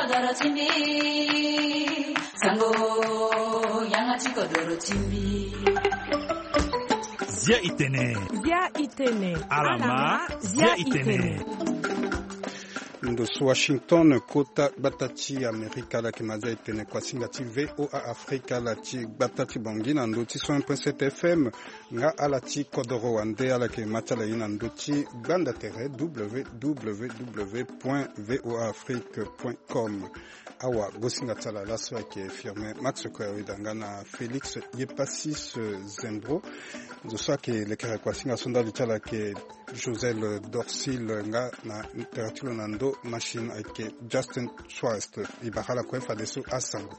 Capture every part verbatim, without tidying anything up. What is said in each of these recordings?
kodoro chimbi sango yangachi kodoro chimbi Zia itene Zia itene Alama Zia itene Ndo Washington kota batati Amerika la kimaza itene kwa singati V O A Afrika la ti batati bongina ndo ti cent point sept F M nga ala ti kodoro wande ala ke matala ina ndo ti banda tere w w w point v o a afrique point com awa gosinga tala la so ke firme Max Koyo dangana Felix Yepasis Zembro ndo so ke le kere kwa singa sonda tala ke Josel Dorsil nga na literature nando machine avec Justin Schwartz ibahala kwa fadeso asango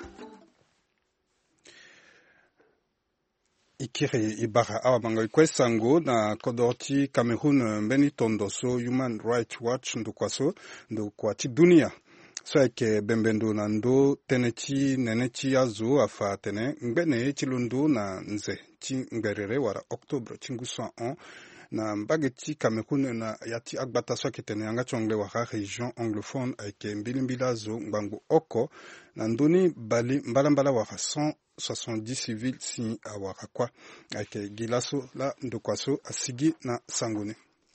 ikiri ibaha awa bango kwa sango na kodorti Cameroon mbeni tondoso Human Rights Watch ndo kwaso ndo kwa ti dunia so eke bembendo nando teneti neneti azo afa tene mbene chilundu na nze chi ngerere wara Octobre chingusa on na mbageti Cameroun na yati agbata so kitene yanga chongle wa region anglophone avec mbilimbila zo ngbango oko na ndoni bali mbalambala wa cent soixante-dix civils si awaka kwa avec gilaso la ndokwaso asigi na sangone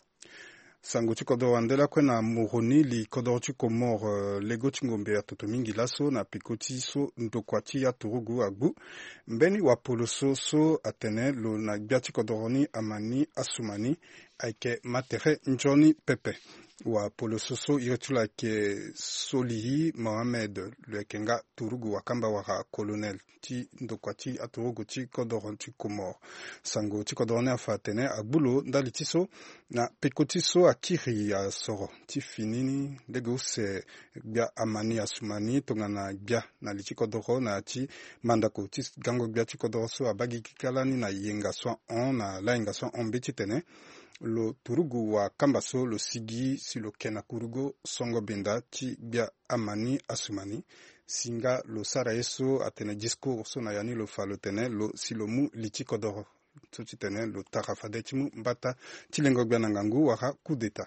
sango ti kodoro wandela kwe na moroni li kodoro ti komor uh, lego ti ngombe ya toto mingi laso na pikoti so ndokwa ti ya turugu agbu mbeni wa polo so so atene lo na gbia ti kodoro ni amani asumani ayeke matere njoni pepe wa polo so so ire ti lo ayeke solihi Mohamed lo yeke nga turugu wakamba wara colonel ti ndokua ti aturugu ti kodoro ti komor sango ti kodoro ni afa atene agbu lo ndali ti so na peko ti so akiri asoro ti finini lege use gbia amani asumani tongana gbia na li ti kodoro na ti mandako ti gango gbia ti kodoro so abagi kikala ni na yenga so on na layenga so on mbe ti tene lo turugu wa kambaso lo sigi si lo kena kurugo songo benda ti bia amani asumani singa lo sara yeso atene discours so na yani lo falo tene lo si lo mu liti kodoro so ti tene lo tarafade ti mu mbata ti lengo gbia na ngangu waka coup d'état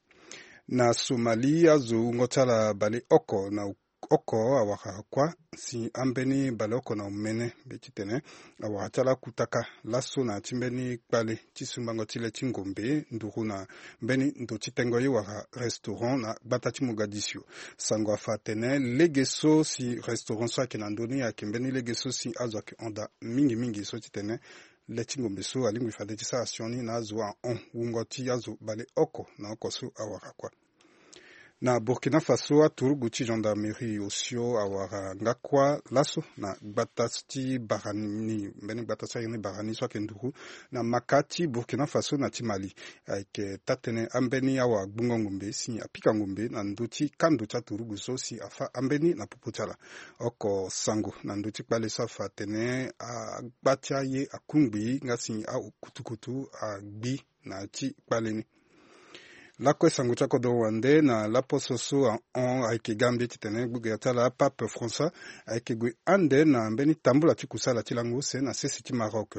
na Somalia zo ngotala bale oko na oko awaka kwa si ambeni bale oko na umene beti tene awaka tala kutaka laso na timbeni kpale tisumbango tile tingombe nduru na mbeni ndo titengo ye waka restaurant na batati Mogadiscio sango afa tene legeso si restaurant so ake na ndoni ya kembeni legeso si azo ake onda mingi mingi so titene letingombe so alingu ifade tisa asioni na azo a on wungoti azo bale oko na oko so awaka kwa na Burkina Faso aturugu ti gendarmerie osio awara ngakwa laso na gbatati barani mbeni gbatati ni barani so kenduru na makati Burkina Faso na ti Mali avec tatene ambeni awa gbungo ngombe si apika ngombe na nduti kandu cha turugu so si afa ambeni na puputala oko sango na nduti kpale so afa tene agbatia ye akungbi ngasi a kutukutu agbi na ti kpale ni Lakwe sango cha kodoro wande na lapo soso en aike Gambie titene gbuge yatala Pape François aike gwe ande na mbeni tambula ti kusala ti lango se na sesi ti Maroc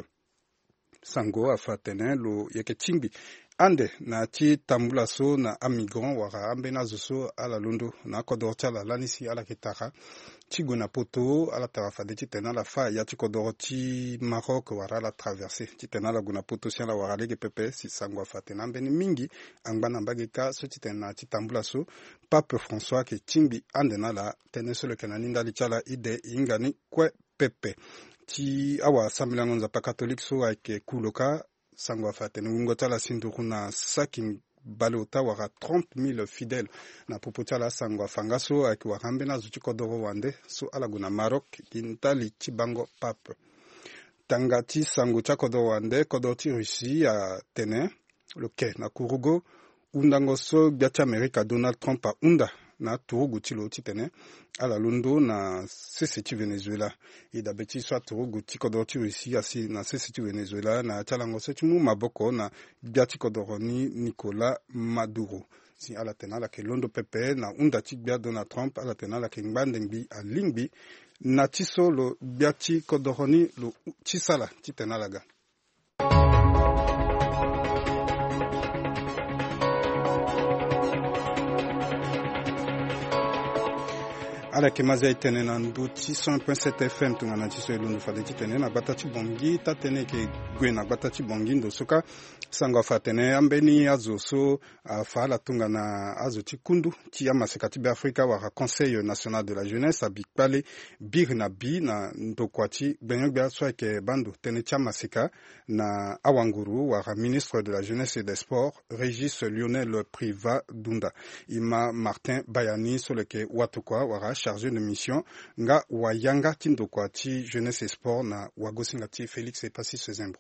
sango afa tene lo yeke timbi ande na ti tambula so na amigrant wara ambeni azo so ala londo na kodoro ti ala lani si ala kitara ti gue na poto ala tarafade ti tene ala fa ya ti kodoro ti Maroc wara ala traversé ti tene ala gue na poto si ala wara lege pepe si sango afa tene ambeni mingi angba na mbage ka so ti tene na ti tambula so Pape François ke timbi ande na ala tene so lo yeke na ni ndali ti ala ide hinga ni kue pepe ti awa sambilango nzapa catholique so ayeke kuloka sango afa tene wungo la sinduru na saking balota wara trente mille fidèles na popoti ala sango afanga so ayeke wara ambeni azo ti kodoro wande so ala gue na Maroc gintali ti bango Pape tanga ti sango ti akodoro wande kodoro ti Russie atene lo ke na kurugo undango so gbia ti Amerika Donald Trump ahunda na turugu ti lo ti tene ala londo na sese ti Venezuela e dabe ti so aturugu ti kodoro ti Russie asi na sese ti Venezuela na ti alango so ti mu maboko na gbia ti kodoro ni Nicolas Maduro si ala tene ala yeke londo pepe na hunda ti gbia Donald Trump ala tene ala yeke ngbande ngbi alingbi na ti so lo gbia ti kodoro ni lo ti sala ti tene ala ga ala ke mazi aitene na nduti cent point sept F M tungana tiso elundu fadeti tene na batati bongi tatene ke gwe na batati bongi ndo soka sango afatene ambeni azo so afala tungana azo tikundu ti amaseka ti Afrika waka Conseil national de la jeunesse abikpale bir na bi na ndokwati benyogba so ke bandu tene ti amaseka na awanguru waka ministre de la jeunesse et des sports Régis Lionel Priva Dunda ima Martin Bayani sur le ke watukwa waka chargé de mission nga wayanga tindo kwa ti jeunesse et sport na wagosinga ti Félix Epassi Sezembro.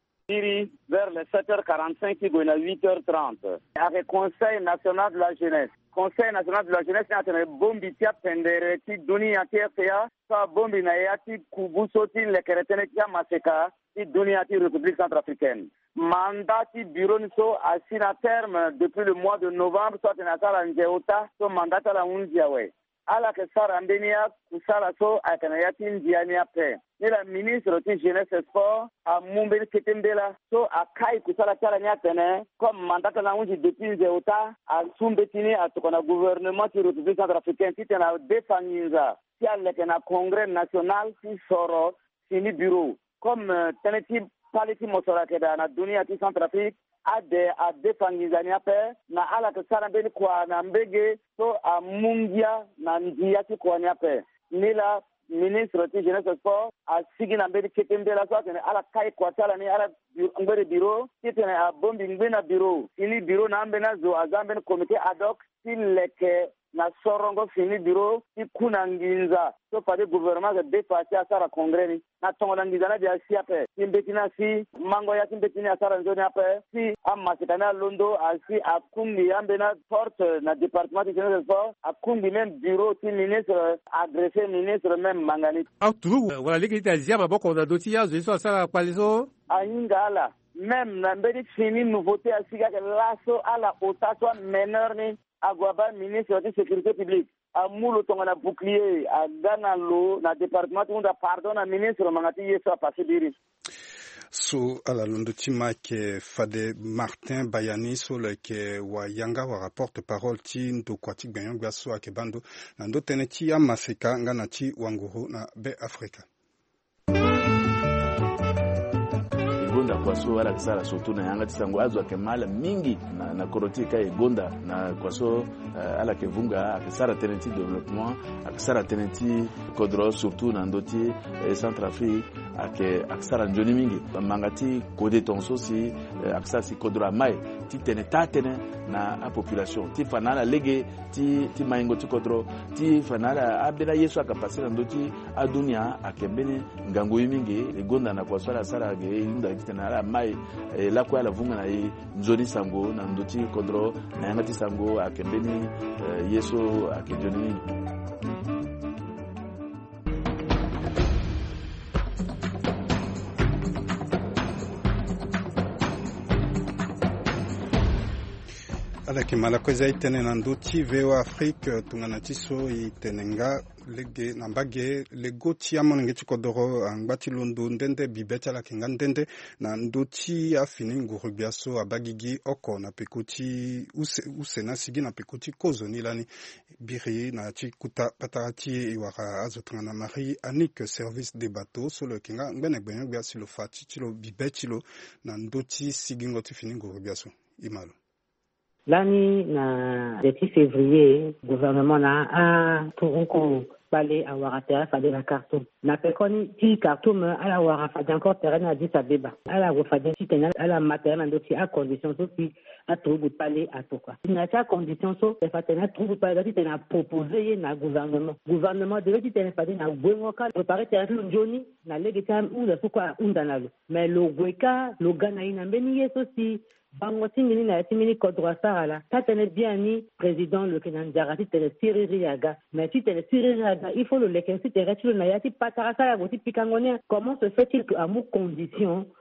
Vers les sept heures quarante-cinq qui à huit heures trente avec Conseil national de la jeunesse. Conseil national de la jeunesse n'a pas bombi tia pendere ti dunia ti ya sa bombi na ya ti kubuso ti le keretene ti maseka ti dunia ti République centrafricaine. Mandat ti bureau so assis à terme depuis le mois de novembre soit na sala njeota so mandat la unzia we. Ala ke sara ndenia kusala so akana ya ti ndiania pe. Ni la ministre ti jeunesse et sport a mumbeli ketembela so akai kusala kala nya tene comme mandat la unzi depuis njeota a sumbetini a tokona gouvernement ti République centrafricaine ti tena defangiza ti aleke na congrès national ti soro sini bureau comme tene ti paliti mosora keda na dunia ti Centrafrique ade a defangizania pe na ala ke sara beni kwa na mbege so a mungia na ndia ti kwa nya pe nila ministre ti jeunesse sport a sigi na mbedi ketembela so tene ala kai kwa tala ni ala ngere bureau ti tene a bombi ngena bureau ili bureau na mbena zo azambe comité ad hoc ti leke na sorongo fini bureau ti kuna nginza so pade gouvernement de dépassé à sara congrès ni na tongola nginza na dia siape timbetina si mango ya timbetina sara nzoni ape si amasikana londo asi akumbi ambena porte na département de jeunesse sport akumbi même bureau ti ministre agressé ministre même mangani autu wala likita ziama boko na dotia zo sara palizo ayingala même na mbedi fini nouveauté asiga ke laso ala otato meneur ni agwaba ministre de sécurité publique a mulo tongana bouclier a gana lo na département unda pardon na ministre mangati yeso passé diri so ala londo tima ke fade Martin Bayani so le ke wa yanga wa rapporte parole ti ndo kwati gbanyo gwa so ake bando na ndo tene ti amaseka ngana ti wanguru na be Afrika Gonda kwa so wala kisara sotu na yanga tisango azo akemala mingi na, na korotika e gonda na kwa so uh, ala kevunga akisara tenenti development akisara tenenti kodro surtout na ndoti e Centrafrique ake akisara njoni mingi mangati kode tonso si uh, akisara si kodro mai ti tene tatene na a population ti fanala lege ti ti maingo ti kodro ti fanala abela yesu akapasira ndoti adunia akembeni ngango mingi e gonda na kwa so ala sara ge inda tena mai e, la kwa la vunga na i nzoni sango na ndoti kodro na yangati sango akembeni e, yeso akejoni ala kimala kweza itene na ndoti veo Afrique tungana tiso itenenga lege nambage lego ti amonenge ti kodoro angbati londo ndende bibeti ala kinga ndende na ndoti afini ngurubia so abagigi oko na pekoti use, use na sigi na pekoti kozo nilani biri na ti kuta patarati iwara azotanga na Marie Annick service des bateaux so le kinga ngene gbenyo bia silo fati ti lo bibeti lo na ndoti sigi ngoti fini ngurubia so imalo L'année na depuis février, le gouvernement na a pour balé à Ouattara fallait la Khartoum. Na pekoni ti Khartoum à la Ouattara fallait encore terrain à Addis Abeba. À la refadé ti tena à la matériel dossier à condition aussi à trouver palais à tout quoi. Il n'a pas condition so il fallait na trouver palais ti tena proposer na gouvernement. Gouvernement devait ti tena fallait na gouvernement préparer terrain Johnny na legita ou le quoi undanalo. Mais le gweka le Ghana ina mbeni yeso si bango tingini na timini kodro sara ta tene bien ni président le Kenanjara ti tene Cyril Yaga mais ti tene Cyril Yaga il faut le lekensi tere ti na yati patara sara goti pikangone comment se fait-il que à mon condition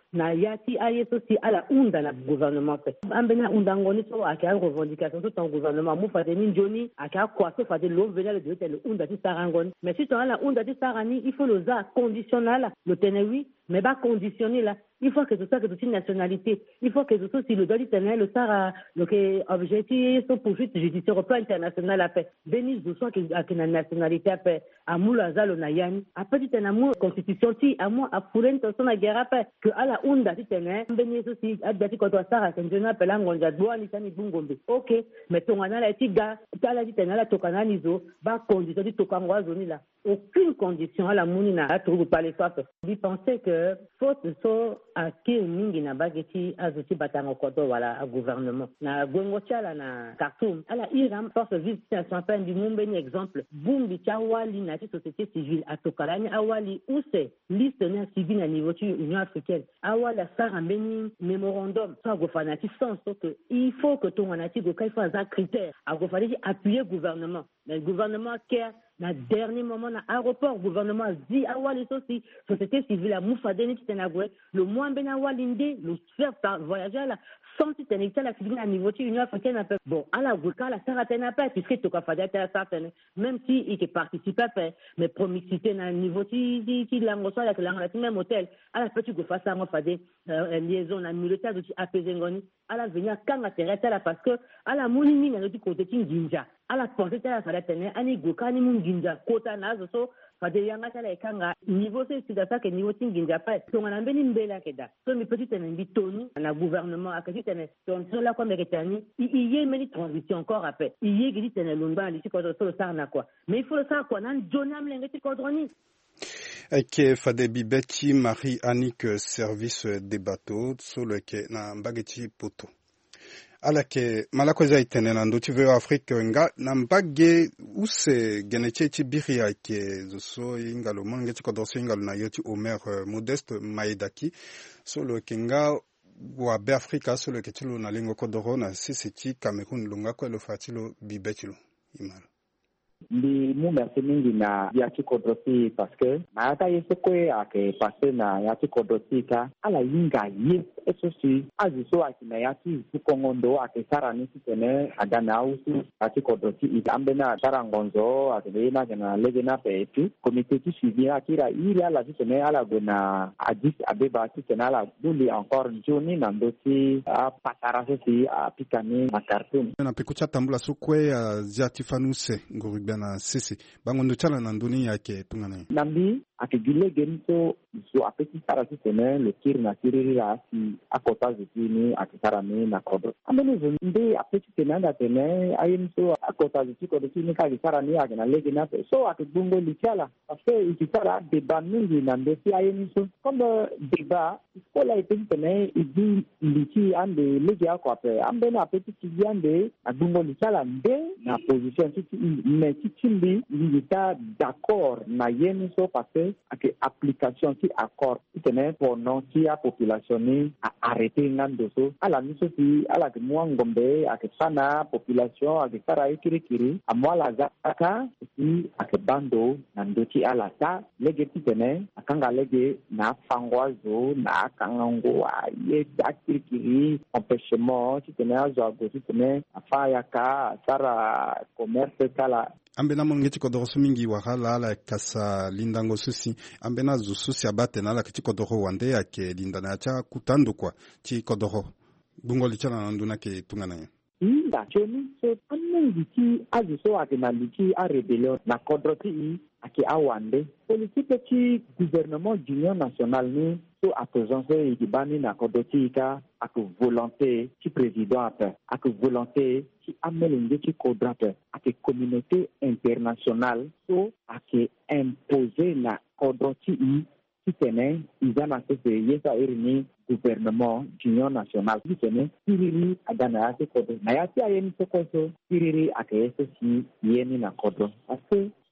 na yati ayeso si ala unda na gouvernement pe ambena unda ngoni so aka revendication tout ton gouvernement mu fa de ninjoni aka kwa so fa de l'eau venir de le unda ti sarangoni mais si ton ala unda ti sarani il faut le za conditionnel le tenewi mais pas conditionné là. Il faut que ce soit que toute une nationalité. Il faut que ce soit si le droit du Sénat, le Sahara, donc objectif, son poursuite judiciaire au plan international à paix. Bénis de soi que la nationalité à paix. À Moulaza, le Nayani. Après, tu t'en as constitution, tu as moi à Foulen, tu as guerre à paix. Que à la Onda, tu t'en as bénis aussi, à Dati Koto Sahara, c'est un jeune appel à Ngonja, Boa, Nisani Bungombe. Ok, mais ton ana la tiga, tu as la dit, tu as la Tokana Nizo, va condition du Tokangwa Zoni là. Aucune condition à la Mounina à trouver par les femmes. Vous pensez que faute so à qui mingi na bageti azuti batango koto wala gouvernement na gongo chala na Khartoum ala Iran force vive situation peine du monde un exemple bumbi chawali na société civile atokalani awali où c'est liste na civile à niveau de l'Union africaine awala sara mbeni mémorandum ça go fanati sens que il faut que ton anati go kai fa za critère a go fallait appuyer gouvernement mais le gouvernement care na dernier moment na aéroport gouvernement dit awali aussi société civile a moufadeni tenagwe le moins ben awalinde le faire voyager là sans tenir la civile à niveau de l'Union africaine bon à la goka la saratena pas puisque to ka fada ta certaine même si il participe pas mais promixité na niveau de de langue soit avec langue même hôtel à la petit go face à moi fade liaison na militaire de apesengoni à la venir quand intérêt là parce que à la monini na du côté kinginja à la pensée à la fada tenir ani goka ni munginja kota nazo so fade yanga tala ekanga niveau c'est c'est ça que niveau tinginja pas to ngana mbeni mbela keda so mi petit en bitoni na gouvernement akati tene donc là comme retani il y a une transition encore après il y a qui tene lomba li ko so ça na quoi mais il faut le savoir quoi nan jonam lengeti kodroni Eke fade bibeti Marie Annick service des bateaux solo ke na mbageti poto ala ke malakoza itene na ndo tive Afrique nga na mbage use geneche ti biria ke zo ingalo mongeti ko doso ingalo na yoti Omer Modeste Maedaki solo ke nga wa be Afrika solo ke tilo na lingo kodoro na sisi ti Cameroun lunga ko lo fatilo bibetilo imalo Ndi mu merci mingi na yati kodrosi parce que na ata yeso kwe ake passe na yati kodrosi ka ala yinga ye eso si aziso akina yati kukongondo ake sara nisi tene agana usu yati kodrosi itambena sara ngonzo ake na kana legena petu comité qui suivi akira ili ala tene ala gona Addis Abeba tene ala duli encore joni na ndoti a patara si a pikani na Khartoum na pekucha tambula sukwe zati fanuse nguru bana sisi bango ndo chala na nduni yake tungana nambi akigile genso so apeti sara tene le kir na siriri la si akota zitini akisara ni na kodo amene zinde apeti tene na tene ayimso akota zitiko de tini ka kisara ni akina lege na so akibungo lichala parce que ikisara débat mingi na ndesi ayimso comme débat iskola ipeti tene idi lichi ande lege akwape ambena apeti tiande abungo lichala nde na position titi mais titi l'État d'accord na yeni so parce que application qui accord qui tenait pour non qui a population ni a arrêté ngandoso ala miso si ala ke mwangombe akifana population akifara ikirikiri amwa la zaka si akibando na ndoki ala ta lege titene akanga lege na fangwazo na kangango ye akirikiri empêchement titene azo ago titene afaya ka sara commerce kala ambena mongeti ko dorosu mingi wahala ala kasa lindango susi ambena zu susi abate na ala kiti ko doro wande yake lindana cha kutando kwa ti ko doro bungo lichana na nduna ke tungana ya inda choni so anengi ti azuso akina liki a rebellion na kodroti i ake awande politique ti gouvernement d'union nationale ni so atozonse ikibani na kodroti ka ak volonté ti président ate ak volonté ti amelenge ti kodrate ak communauté internationale so ak imposer na kodroti i ti tene izana se yesa irini gouvernement d'union nationale qui tenait Siriri agana ate kodo na yati ayeni sokoso Siriri akese si yeni na kodo parce que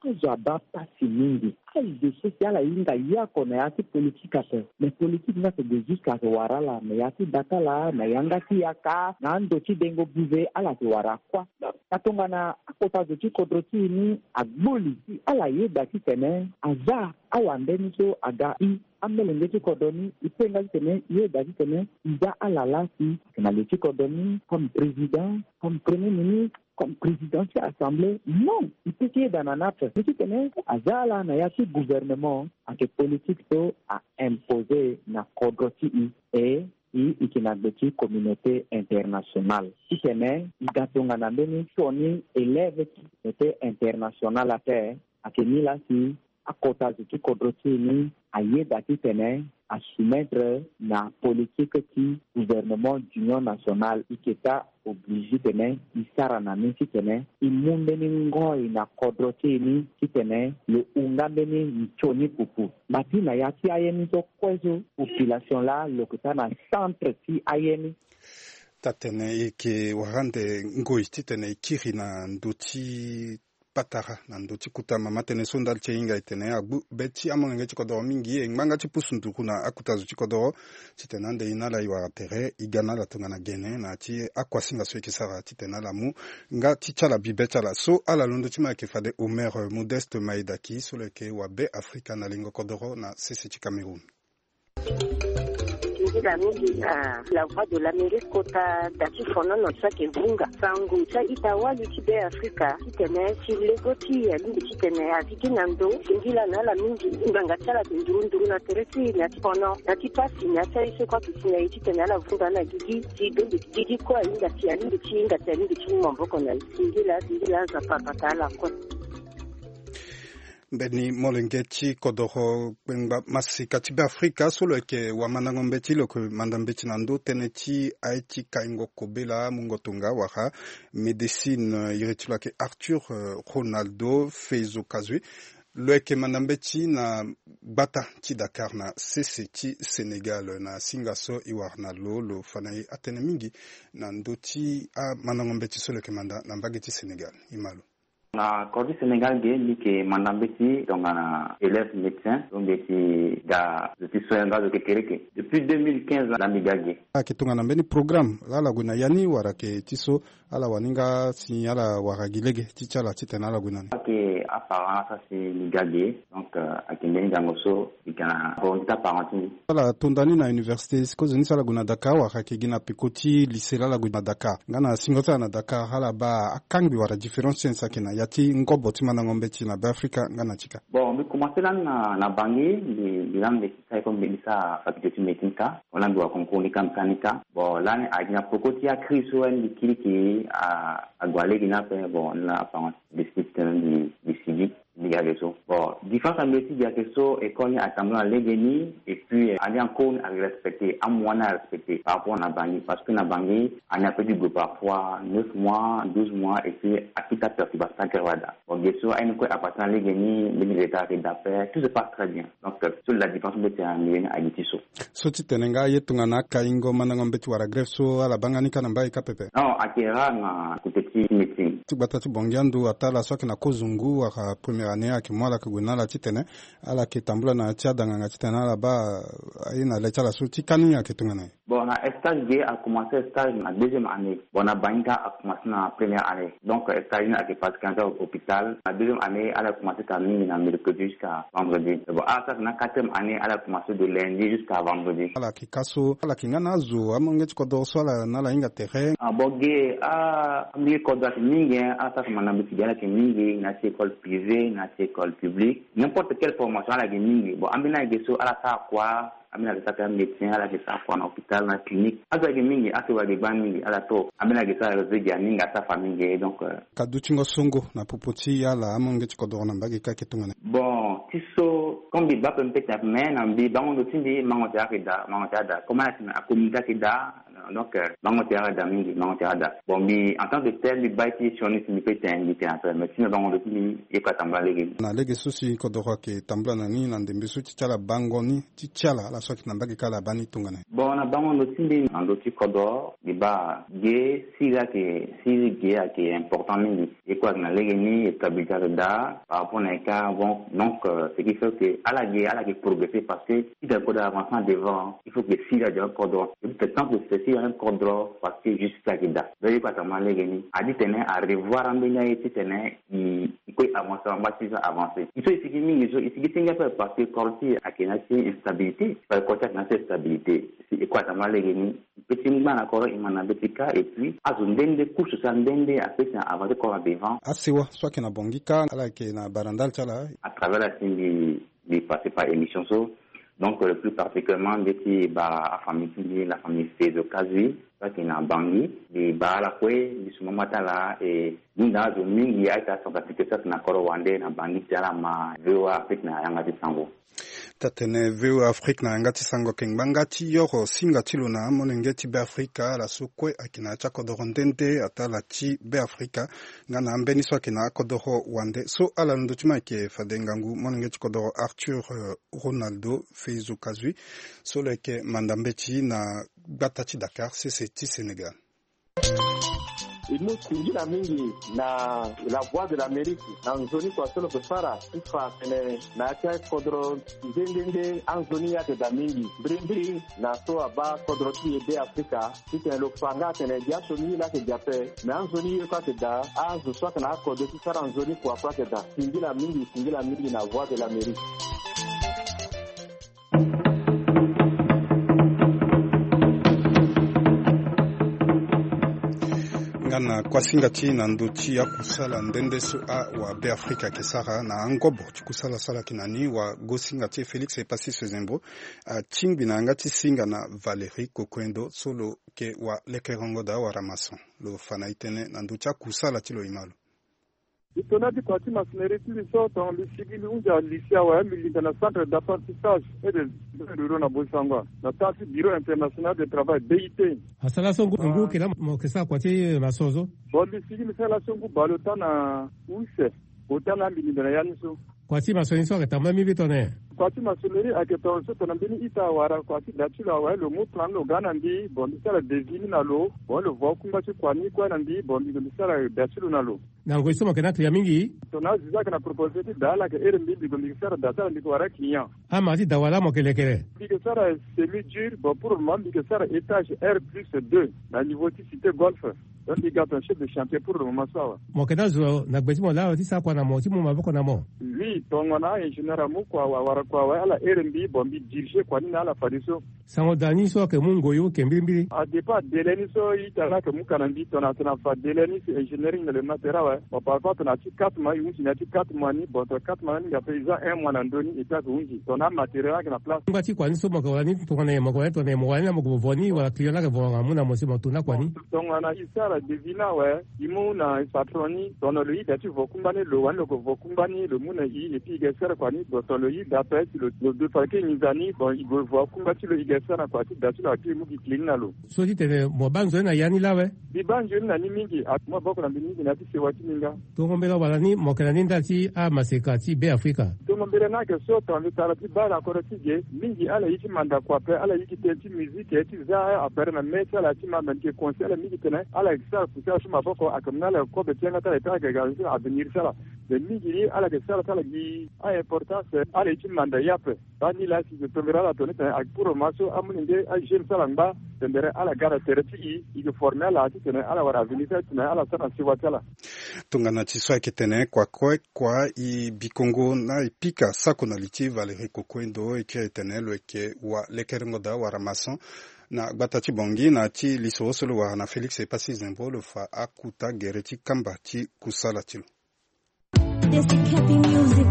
azaba pasi mingi alidesosi ala yinga yako na yaki politique ate mais politique na de jusqu'à wara la na yaki data la na yanga ki yaka na ndo ti dengo buve ala ti wara kwa katonga na akota zo ti kodroti ni agboli ala ye dati tene aza awambeni so aga i amelenge ti kodoni ipenga tene ye dati tene iza ala la si na le ti kodoni comme président comme premier ministre comme président de l'Assemblée, non, il peut y avoir dans notre politique, azala na yaki gouvernement a que politique to a imposé na kodroti et i ikinabeti communauté internationale. Si tene igatonga na mbeni soni élève communauté internationale à terre a que mila si a kota ziki kodroti ni a yedaki tene à soumettre la politique qui gouvernement d'union nationale iketa obligé tene isara na misi tene imunde ni ngoi na kodrote ni kitene le ungambe ni mchoni pupu bati na yaki ayeni to kwezo population la lokota na centre ti ayeni tatene ike warande ngoi titene ikiri na nduti patara na ndoti kutama matene sondal chenga itene agbu beti amonge chikodo mingi e nganga chipusundu kuna akutazu chikodo chitenande inala iwa tere igana la tungana gene na ti akwasinga so ekisara titena la mu nga tichala bibecha la so ala londo chima ke fade Omer Modeste Maidaki so leke wa be Africa na lingo kodoro na sisi chi Cameroun. La mingi na la voix de l'Amérique kota dati fono no sake vunga sangu cha itawa yutibe Afrika kitene chilegoti ya lingi kitene aziki nando singila na la mingi nganga chala ndurunduru na tereti na fono na tipasi na cha ise kwa kitene itene la vunga na gigi tibendi gigi kwa inga tia lingi chinga tia lingi chinga mboko na singila singila za papa la kwa Beni molengeti kodoro benga masika tibe Afrika solo ke wamana ngombeti loko mandambeti nando teneti aiti kaingo kobela mungotunga waha medicine iritula ke Arthur Ronaldo Fezo Kazui loeke mandambeti na bata ti Dakar na C C T Senegal na singaso iwarna lo lo fanai atene mingi na ndoti a manangombeti solo ke manda na mbageti Senegal imalo na Cordu Sénégal ge ni ke mandambeti donc un élève médecin donc beti da depuis soyanga de kekereke depuis deux mille quinze la migage akitunga na mbeni programme ala guna yani warake tiso ala waninga si ala waragilege tichala titena ala guna ke apparemment ça c'est migage donc akimeni dangoso ikana bonta parenti ala tondani na université sikozo ni sala guna Dakar warake gina pikoti lycée la guna Dakar ngana singota na Dakar hala ba akangi wara différence sakina yati ngobo timana ngombe china ba Afrika ngana chika bon mi commencer là na na bangi di bilang de sai comme bisa faculté de médecine ka on a doit comprendre comme kanika bon là a gina pokoti a kriso en di kiliki a a gwale gina pe bon na apparence de système di di civique liga so bon différence en médecine dia keso et qu'on a tellement légeni et puis aller en compte à respecter à moi à respecter par rapport à bangi parce que na bangi on a perdu parfois neuf mois douze mois et puis à qui ta peur qui va s'aggraver bon bien sûr une quoi appartenant légeni le militaire et d'après tout se passe très bien donc sur la différence de terrain ni à gitiso so titenenga yetunga na kaingo manangombe tu wara greffe so ala bangani kana mbai kapepe non akira na kuteti médecine tubata tu bongiandu atala so kina kozungu aka première année akimwala kuguna titene ala kitambula na tia danganga titena la ba ina lecha la so tikani akitunga na bon na stage G a commencé stage na deuxième année bon na banka a commencé na première année donc stage na qui passe quand au hôpital la deuxième année elle a commencé à mine na mercredi jusqu'à vendredi bon à ça na quatrième année elle a commencé de lundi jusqu'à vendredi ala kikaso ala kingana zo amonge ko do so ala na la inga terrain ah boge a mi ko da mingi a ça mana bitigala ke mingi na école privée na école publique n'importe quelle formation ala ke mingi bon ambina geso ala sa quoi amina ke sa médecin ala ke sa quoi na hôpital na clinique aza ke mingi aso wa de ban mingi ala to amina ke sa rezegi ya mingi sa famille donc kaduchingo songo na popoti ala amonge ko do na mbagi ka ketungana bon tiso comme bi ba peut-être mais na bi bango tindi mango ta ke da mango ta da comment na communiquer da donc bango tera da mingi bango tera da bon bi en tant que tel bi baiti shoni si pe ten bi ten mais sinon bango de bi e ka tamba legi na legi susi ko do ke tamba na ni na ndembe su chala bango ni ti chala la so ki na bagi kala bani tungana bon na bango no tindi ando ti kodo di ba ge siga ke siri ge a ke important mingi e quoi na legi ni stabilité da par rapport à ka bon donc ce qui fait que à la ge à la ge progresser parce que si da kodo avançant devant il faut que siga de kodo et peut temps que ceci un kodo parce que jusqu'à que da d'ailleurs pas tellement legi ni a dit tenir à revoir en benya et tenir il il peut avancer en bas avancer il faut ici qui mingi il ici qui parce que corti a qu'il y a une instabilité par côté na cette stabilité c'est quoi tellement legi ni petit man encore il m'en a betika et puis à zondende couche ça ndende a fait avancer comme devant asiwa soit que na bongika ala que na barandal chala à travers la scène de passer par émission so donc le plus particulièrement depuis bah famille la famille fait de Kazi ça qui na bangi de ba la kwe du ce moment là et nous dans le mingi ya ta ça que ça na koro wande na bangi tala ma vewa avec na yanga tisango tatene veo Afrique na ngati sango kengangati yoro singa tiluna monengeti be Afrika la sokwe akina cha kodorondende atala chi be Afrika ngana ambeni so akina kodoro wande so ala ndochima ke fadengangu monengeti kodoro Arthur uh, Ronaldo Feizo Kazui so leke mandambeti na Batachi Dakar c'est c'est Sénégal. inosingira mingi na la voix de l'Amérique na nzoni kwa solo kusara ifa kene na cha kodro ndende anzoni ya da mingi brimbri na so aba kodro ti de Afrika tite lo fanga kene dia so ni la ke jape na anzoni yo ka da azu so kana kodro ti sara anzoni kwa kwa da singira mingi singira mingi na voix de l'Amérique. na kwa singati na ndochi ya kusala ndende so a wa be Afrika kesara na angobo kusala sala kinani wa gosingati Felix Epasi Sezembo a chingbi na ngati singa na Valérie Kokwendo solo ke wa lekerongo da wa Ramason lo fana itene na ndochi kusala tilo imalo Itonadi kwa tima sineriti lisoto lisigili unja lisia wa emili na centre d'apprentissage et de bureau na Bosangwa na tati bureau international de travail B I T asala songo ngo kila mo kesa kwa ti masozo bon lisigili sala songo balota na use otana mbini na yaniso kwa ti masoniso ka tamami bitone kwa ti masoneri aketo so tona mbini ita wara kwa ti datula wa lo mu plan lo gana ndi bon sala devini na lo bon lo vokumba ti kwa ni kwa na ndi bon ndi sala datulu na lo na ngo isoma kana ya mingi tona ziza kana proposer ti dala ke ere mbindi go ndi sala data ndi ko wara client ama ti dawala mo kele kele ndi ke sala semi dur bon pour le moment ndi ke sala étage R plus deux na niveau ti cité golf donc ndi gata chef de chantier pour le moment ça mo kana zo na gbeti mo la ti sa kwa na mo ti mo maboko na mo oui tongona ingénieur mu kwa wara kwa wa ala R M B bombi dirige kwa ni ala fadiso sango dani so ke mungo yo ke mbimbi a depa deleni so itala ke mukana ndi tona tona fa deleni c'est engineering le matériel wa par contre na ti quatre mois yunji na ti quatre mois ni bon quatre mois ni ga paysan un mois na ndoni eta yunji tona matériel ke na place ngati kwa ni so mo ko ni tona ye mo ko to ne mo wa ni mo ko voni wa client la ke vona mo na mo si mo tona kwa ni tongana isara devina we imuna patroni tona le ida ti vokumbani lo wan lo ko vokumbani le muna yi et puis gesera kwa ni tona le d'après le de parquet nizani bon il veut voir kumbati le igesera kwa ti datula ti mu ki clean lo so ti tene mo banzo na yani lawe bi banjo na ni mingi atmo boko na mingi na ti se wati minga to ngombela wala ni mo kana ninda ti a maseka ti be Afrika to ngombela na ke so to mi tara ti bala ko ti je mingi ala yiti manda kwa pe ala yiti te ti musique ti za a per na mesa la ti manda ke concert mingi tene ala sa ku sa shuma boko akamna la ko be tenga ta ta ga ga a venir sala de mingi ala ke sala sala gi a importance ala yiti manda yape bani la si je tomera la tonne a pour maso amunde a jem sala ngba tendere ala gara tereti i ke former la ti tene ala wara venir tene ala sana si watala tungana chiswa kitene kwa kwa kwa i bikongo na ipika sako na liti Valérie Kokwendo eke etene lweke wa lekerengo da wa Ramason na gbatachi bongi na ti liso solo wa na Félix Epasi Zembo le fa akuta gereti kamba ti kusala tilo This is happy music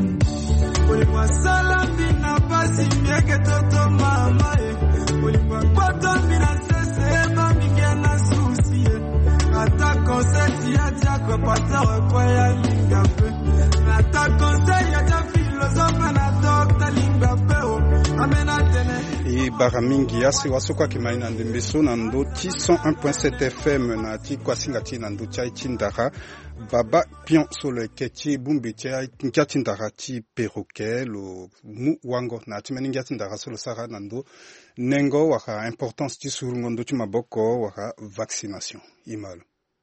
Ulimwa salambi na basi mieke toto mama Ulimwa kwato mina sese mami kiana susi Ata konseti ya chakwe pata wakwa ya lingape Ata konseti ya cha filosofa na dokta lingape Amena tene baramingi asi wasoka kimaina ndembeso na ndo ti cent un point sept F M na ti kwasinga ti na ndo chai chindara baba pion solo keti bumbi tia nkiatindara ti perroquet lo mu wango na ti meninga tindara solo sara na ndo nengo waka importance ti surungo ndo ti maboko waka vaccination imalo.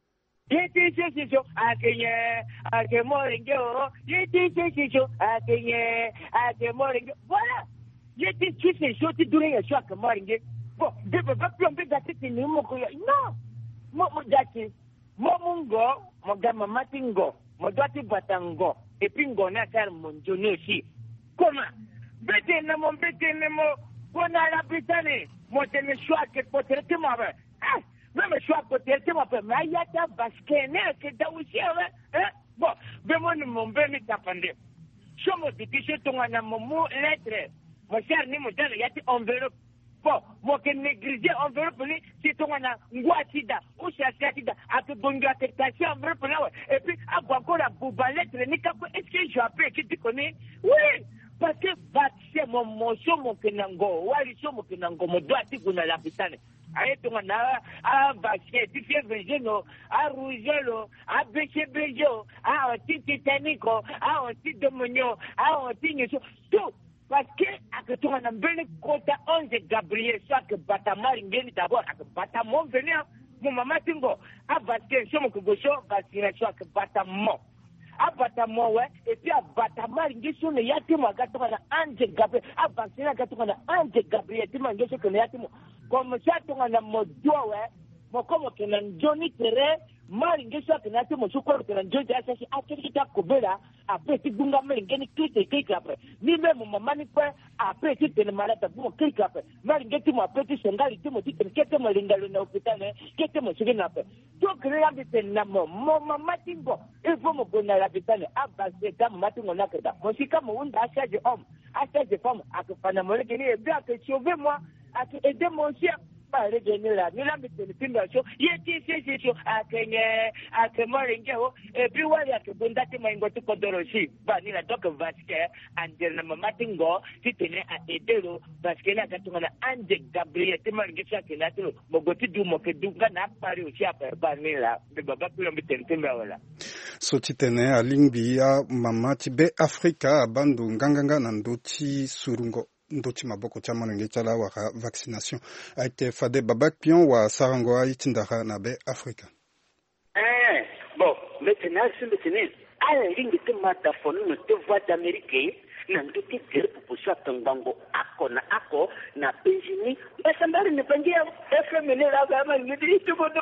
Yeti shisho akenye ake moringo yeti shisho akenye ake moringo voilà yeti shisho ti dure ya shaka moringo bon de ba plombe gati ti ni mo ko non mo mo gati mo mungo mo gama matingo mo dati batango e pingo na kar monjono si koma bete na mo bete na mo kona la bitane mo tene shwa ke potrete mo ba ah même choix côté tu m'appelles mais il y a ta basket que da aussi hein bon bemo ni mon bemi tapande chomo dikishe tonga na momo lettre mo cher ni mo tele yati enveloppe bon mo ke négliger enveloppe ni si tonga na ngwatida ou chasatida atu bonga affectation enveloppe là et puis agwa ko la buba lettre ni kako est-ce que je appelle qui tu connais oui parce que vaccin mon mon chomo kenango wali chomo kenango mo doit ti kuna la bitane aye tonga na a vaccin ti fièvre no a rougeole a B C B jo a titanico a antidemonio a antigneso tout parce que ak tonga na mbele kota onze Gabriel chaque batamari ngeni d'abord ak batamo venir mon maman tingo a vaccin chomo ko gosho vaccination ak batamo abatamo ouais et puis abatama ngiso ne yatimo agatoka na anje Gabriel avancina agatoka na anje Gabriel timo ngiso ke ne yatimo comme ça tonga na modo ouais mo comme que na Johnny Terre mari ngiso ke na yatimo sukoro ke na Johnny Terre sasi akiri kita kobela après ti bunga mari ngeni kite kite après ni même maman ni quoi après ti tene malata pour kite après mari ngeti mo après ti sengali timo ti kete mo lingalo na hôpital ne kete mo sigina après donc regarde tena mo maman tingo il faut me donner la bitane à base de dame matingo na keda mo sika mo unda acha de homme acha de femme akufana mo lekeni e bien que sauver moi à aider mon chien pas revenir là ni la bitane tinga show yeti sisi show akenye akemoringo et puis wali akubunda ti maingo ti kodoroshi ba ni la donc vasque angel na matingo ti tene a edero vasque na katunga na anje Gabriel ti maringo cha kenatilo mo goti du mo ke dunga na pari uchi apa ba ni la de baba pilo bitene tinga wala so titene alingbi ya mama tibe Afrika bandu nganganga na ndoti surungo ndoti maboko cha manenge chala wa vaccination aite fade babak pion wa sarango aitindara na be Afrika eh bon maintenant c'est maintenant ala lingi te mata fonu no te voix d'Amérique na ndoti kere poposha tangango ako na ako na penjini basambari ne pangia F M ne la gama ngidi tu bodo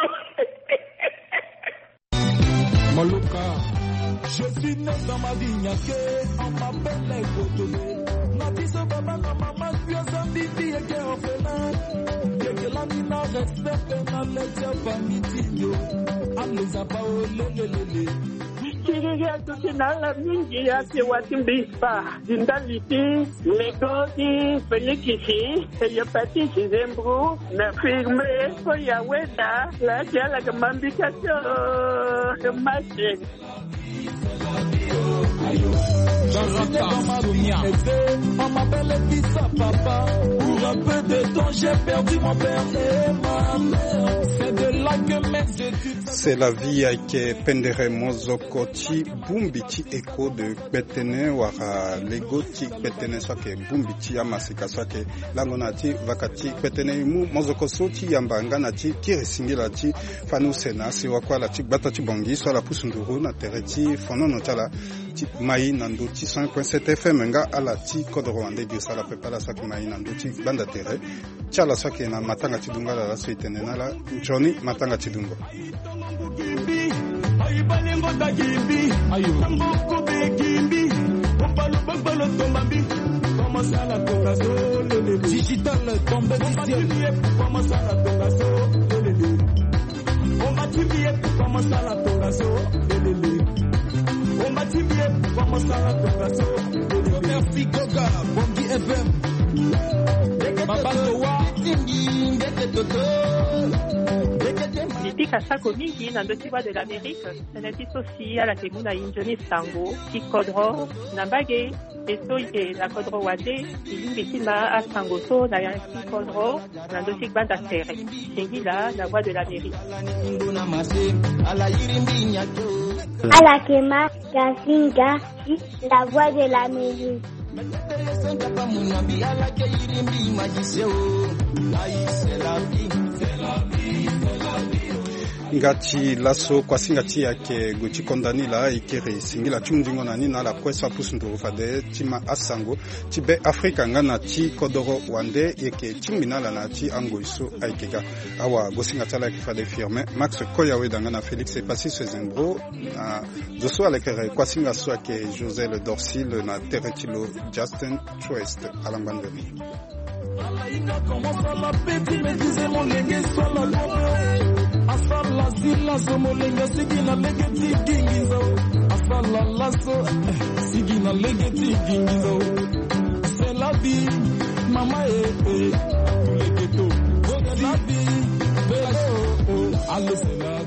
Moluka, je suis né dans ma vigne, on m'appelle les Cotonais. Nabiso baba na mama kuya zambibi eke orphelin. Keke la mina respecte na letia famille. Amles apa olelelele. Kiriya tukinala mingi ya kiwatimbipa. Dindaliti, Legoti, Felikisi, Eyapatisi Zembru, na firme, Oyaweda, la jala kamambikasyo, Mashe. On m'appelle Pissa Papa. Pour un peu de temps, j'ai perdu mon père et ma mère. C'est de là que mes études. C'est la vie avec Pendere Mozokoti Bumbiti Eko de Betene Wara Legoti Betene Swake Bumbiti Amasika Swake Langonati Vakati Betene Mu Mozokosoti Yambanga Nati Kirisingilati Fanu Sena Siwakwa Lati Batati Bongi Swala Pusunduru na Tereti Fono Notala Mai Nandoti cent un point sept F M nga alati kodoro ande dio sala pepala sak mai Nandoti banda tere chala swake na matanga tidunga la suitene na la Johnny matanga tidungo Ayi balengo da gimbi ayo mboko be gimbi opalo bambalo tombambi comment ça la tonga so le digital tombe digital comment ça la tonga so le on va tibier comment ça la tonga so le on va tibier comment ça la tonga so merci Goga Bongi F M Baba Towa Nipika sako mingi na ndosiwa de l'Amérique, seneti sosi ala kemuna injoni sango, ikodro, nambage, esto ike la kodro wade, ilingi tima a sango so na yanki kodro, na ndosik banda tere. Singila, la voix de l'Amérique. Ala kema, gasinga, la voix de l'Amérique. ngati laso kwa singati yake gochi kondani la ikere singila chunjingo nani na la kwesa pusundu fade tima asango tibe Afrika ngana ti kodoro wande yeke chiminala na ti angoiso aikega awa gosinga tala ki fade firme Max Koyawe dangana Félix et Passis Sezembro na doso alekere kwa singa so ke José Le Dorsil na Teretilo Justin Trust alangandeli Alainga commence à la péti me disait mon lengue soit la gomme Asala zila so mo lengue sigina legeti gingizo Asala laso sigina legeti gingizo C'est la vie mama eh eh tous les ghettos C'est la vie bébé oh oh allez c'est la